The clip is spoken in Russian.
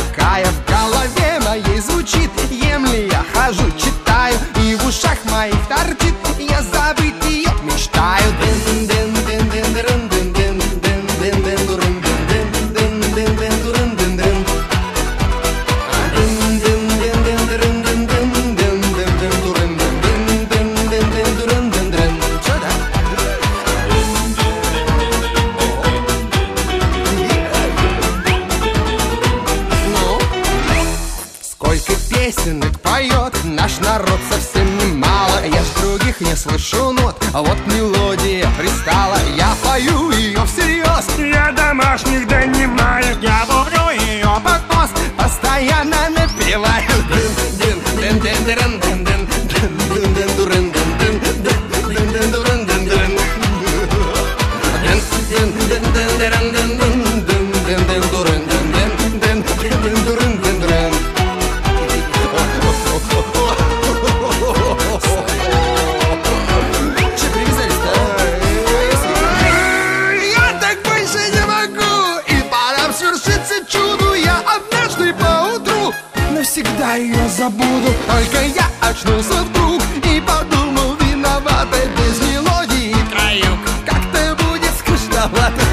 такая в голове моей звучит. Ем ли я, хожу, читаю, и в ушах моих торчит. Я забыть ее мечтаю. Песенок поет наш народ совсем немало. Я ж других не слышу нот, а вот мелодия пристала. Я пою ее всерьез, Я домашних донимаю, я бубню ее под нос, постоянно напеваю. Навсегда ее забуду. Только я очнулся вдруг и подумал, виновата без мелодии. Каюк, как-то будет скучновато.